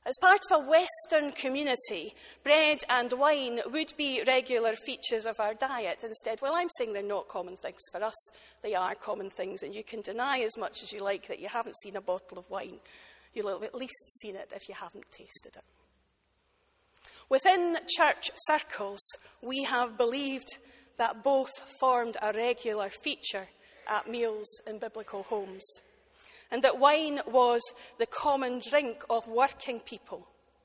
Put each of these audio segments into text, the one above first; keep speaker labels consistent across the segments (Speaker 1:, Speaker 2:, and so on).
Speaker 1: As part of a Western community, bread and wine would be regular features of our diet. Instead, well, I'm saying they're not common things. For us, they are common things, and you can deny as much as you like that you haven't seen a bottle of wine. You'll have at least seen it if you haven't tasted it. Within church circles, we have believed that both formed a regular feature at meals in biblical homes, and that wine was the common drink of working people.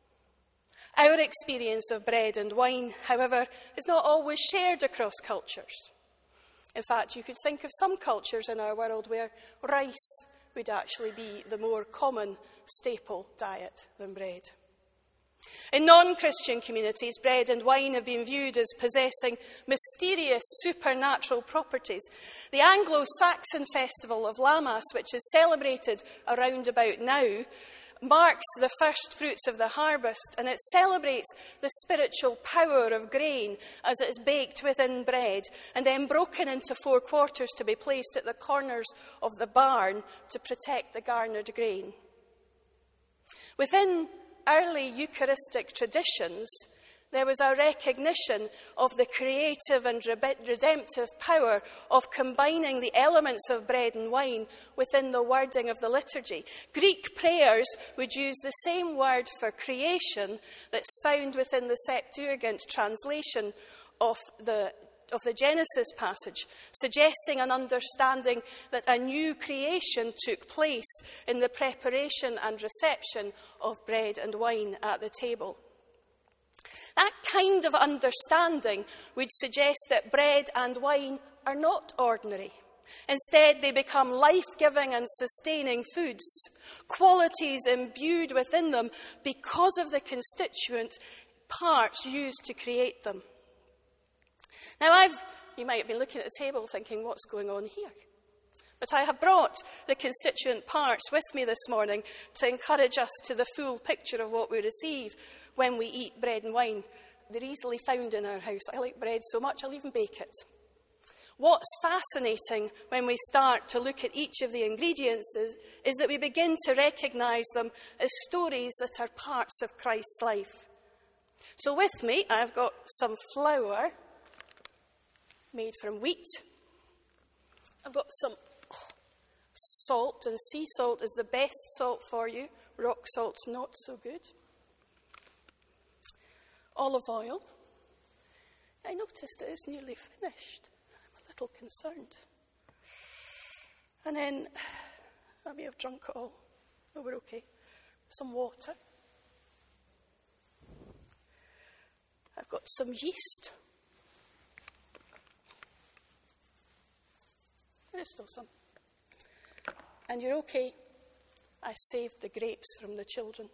Speaker 1: Our experience of bread and wine, however, is not always shared across cultures. In fact, you could think of some cultures in our world where rice would actually be the more common staple diet than bread. In non-Christian communities, bread and wine have been viewed as possessing mysterious supernatural properties. The Anglo-Saxon festival of Lammas, which is celebrated around about now, marks the first fruits of the harvest, and it celebrates the spiritual power of grain as it is baked within bread and then broken into 4 quarters to be placed at the corners of the barn to protect the garnered grain. Within early Eucharistic traditions, there was a recognition of the creative and redemptive power of combining the elements of bread and wine within the wording of the liturgy. Greek prayers would use the same word for creation that's found within the Septuagint translation of the Genesis passage, suggesting an understanding that a new creation took place in the preparation and reception of bread and wine at the table. That kind of understanding would suggest that bread and wine are not ordinary. Instead, they become life-giving and sustaining foods, qualities imbued within them because of the constituent parts used to create them. Now, you might have been looking at the table thinking, what's going on here? But I have brought the constituent parts with me this morning to encourage us to the full picture of what we receive when we eat bread and wine. They're easily found in our house. I like bread so much, I'll even bake it. What's fascinating when we start to look at each of the ingredients is that we begin to recognise them as stories that are parts of Christ's life. So with me, I've got some flour made from wheat. I've got some salt, and sea salt is the best salt for you. Rock salt's not so good. Olive oil. I noticed it is nearly finished. I'm a little concerned. And then, I may have drunk it all. No, we're okay. Some water. I've got some yeast. There's still some. And you're okay. I saved the grapes from the children.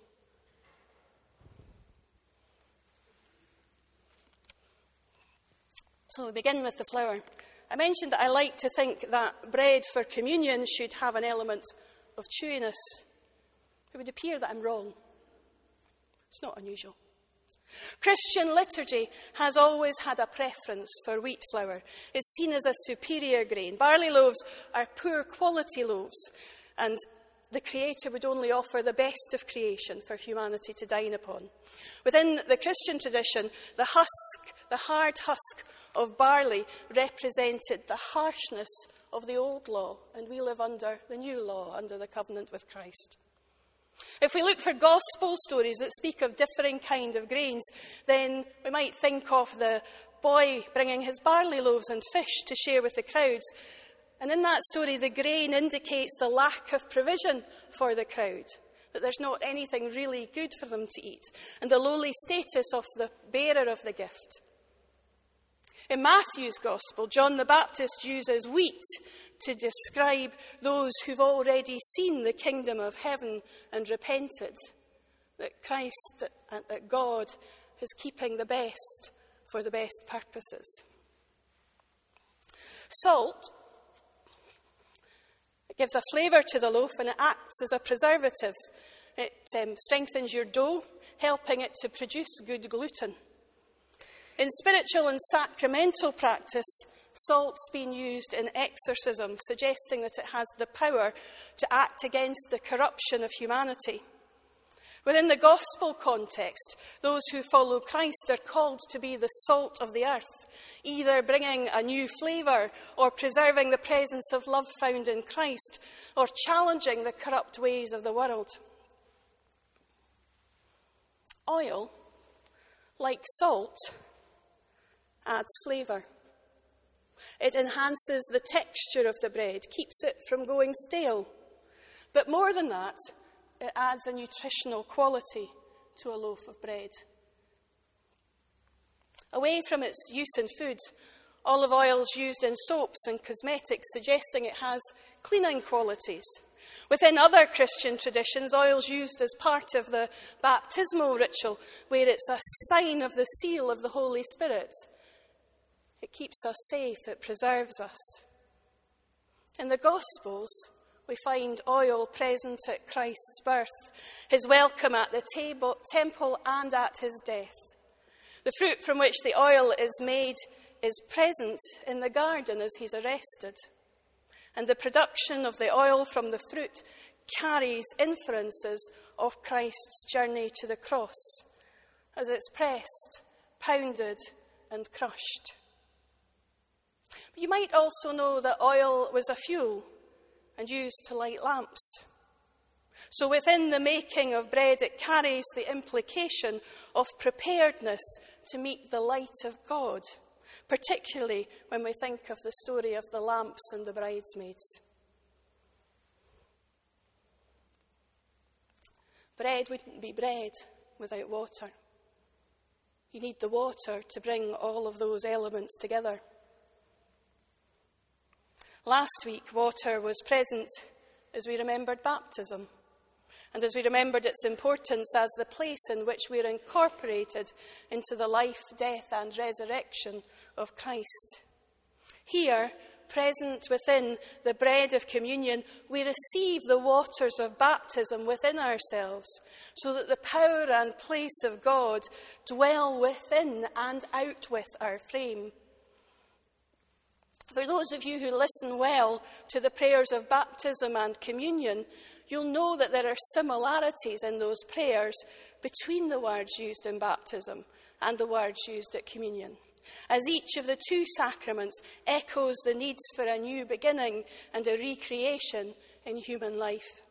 Speaker 1: So we begin with the flour. I mentioned that I like to think that bread for communion should have an element of chewiness. It would appear that I'm wrong. It's not unusual. Christian liturgy has always had a preference for wheat flour. It's seen as a superior grain. Barley loaves are poor quality loaves, and the Creator would only offer the best of creation for humanity to dine upon. Within the Christian tradition, the hard husk of barley represented the harshness of the old law, and we live under the new law, under the covenant with Christ. If we look for gospel stories that speak of differing kind of grains, then we might think of the boy bringing his barley loaves and fish to share with the crowds. And in that story, the grain indicates the lack of provision for the crowd, that there's not anything really good for them to eat, and the lowly status of the bearer of the gift. In Matthew's Gospel, John the Baptist uses wheat to describe those who've already seen the kingdom of heaven and repented, that Christ and that God is keeping the best for the best purposes. Salt, it gives a flavour to the loaf and it acts as a preservative. It strengthens your dough, helping it to produce good gluten. In spiritual and sacramental practice, salt's been used in exorcism, suggesting that it has the power to act against the corruption of humanity. Within the gospel context, those who follow Christ are called to be the salt of the earth, either bringing a new flavour or preserving the presence of love found in Christ, or challenging the corrupt ways of the world. Oil, like salt, adds flavour. It enhances the texture of the bread, keeps it from going stale. But more than that, it adds a nutritional quality to a loaf of bread. Away from its use in food, olive oil is used in soaps and cosmetics, suggesting it has cleaning qualities. Within other Christian traditions, oil is used as part of the baptismal ritual, where it's a sign of the seal of the Holy Spirit. It keeps us safe, it preserves us. In the Gospels, we find oil present at Christ's birth, his welcome at the temple and at his death. The fruit from which the oil is made is present in the garden as he's arrested. And the production of the oil from the fruit carries inferences of Christ's journey to the cross, as it's pressed, pounded, and crushed. But you might also know that oil was a fuel and used to light lamps. So within the making of bread, it carries the implication of preparedness to meet the light of God, particularly when we think of the story of the lamps and the bridesmaids. Bread wouldn't be bread without water. You need the water to bring all of those elements together. Last week, water was present as we remembered baptism, and as we remembered its importance as the place in which we are incorporated into the life, death, and resurrection of Christ. Here, present within the bread of communion, we receive the waters of baptism within ourselves, so that the power and place of God dwell within and out with our frame. For those of you who listen well to the prayers of baptism and communion, you'll know that there are similarities in those prayers between the words used in baptism and the words used at communion, as each of the two sacraments echoes the needs for a new beginning and a recreation in human life.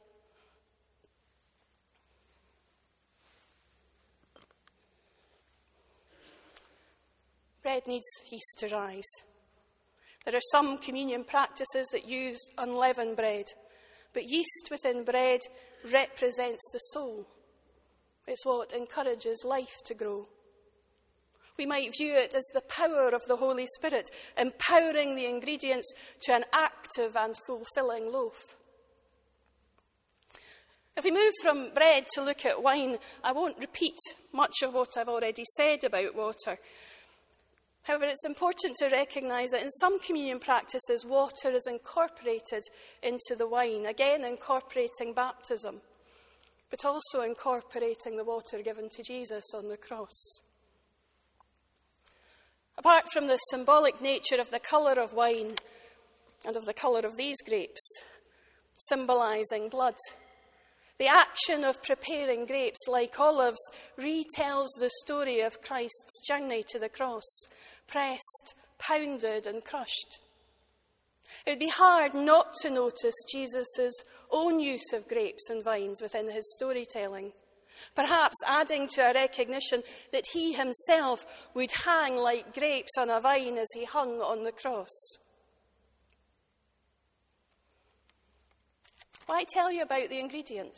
Speaker 1: Bread needs yeast to rise. There are some communion practices that use unleavened bread, but yeast within bread represents the soul. It's what encourages life to grow. We might view it as the power of the Holy Spirit, empowering the ingredients to an active and fulfilling loaf. If we move from bread to look at wine, I won't repeat much of what I've already said about water. However, it's important to recognise that in some communion practices, water is incorporated into the wine, again incorporating baptism, but also incorporating the water given to Jesus on the cross. Apart from the symbolic nature of the colour of wine and of the colour of these grapes, symbolising blood, the action of preparing grapes, like olives, retells the story of Christ's journey to the cross, pressed, pounded, and crushed. It would be hard not to notice Jesus' own use of grapes and vines within his storytelling, perhaps adding to a recognition that he himself would hang like grapes on a vine as he hung on the cross. Why tell you about the ingredients?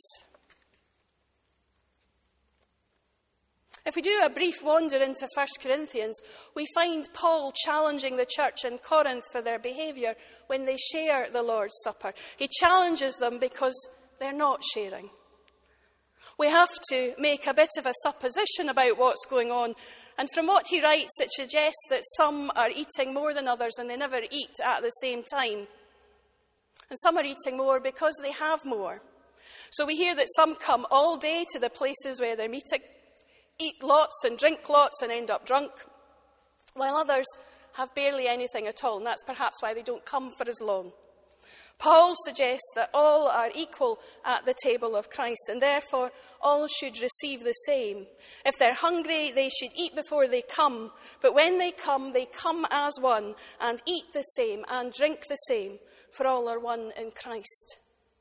Speaker 1: If we do a brief wander into 1 Corinthians, we find Paul challenging the church in Corinth for their behaviour when they share the Lord's Supper. He challenges them because they're not sharing. We have to make a bit of a supposition about what's going on, and from what he writes, it suggests that some are eating more than others and they never eat at the same time. And some are eating more because they have more. So we hear that some come all day to the places where they're meeting, eat lots and drink lots and end up drunk, while others have barely anything at all, and that's perhaps why they don't come for as long. Paul suggests that all are equal at the table of Christ, and therefore all should receive the same. If they're hungry, they should eat before they come, but when they come as one, and eat the same and drink the same, for all are one in Christ.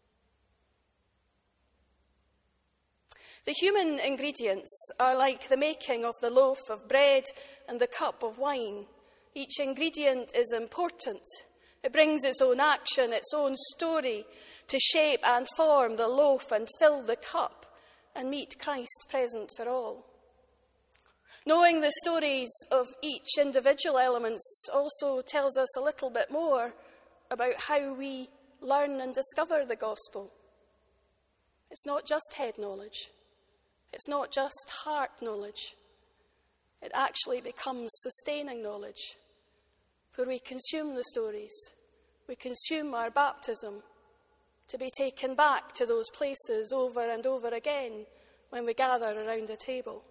Speaker 1: The human ingredients are like the making of the loaf of bread and the cup of wine. Each ingredient is important. It brings its own action, its own story, to shape and form the loaf and fill the cup and meet Christ present for all. Knowing the stories of each individual element also tells us a little bit more about how we learn and discover the gospel. It's not just head knowledge. It's not just heart knowledge. It actually becomes sustaining knowledge. For we consume the stories. We consume our baptism to be taken back to those places over and over again when we gather around a table.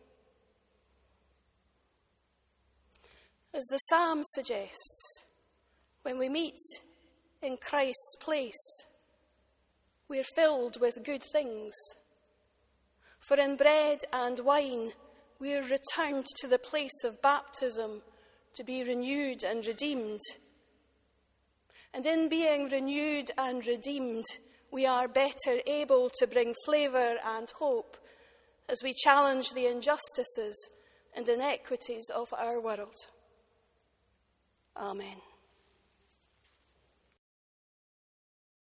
Speaker 1: As the psalm suggests, when we meet in Christ's place, we're filled with good things. For in bread and wine, we're returned to the place of baptism to be renewed and redeemed. And in being renewed and redeemed, we are better able to bring flavour and hope as we challenge the injustices and inequities of our world. Amen.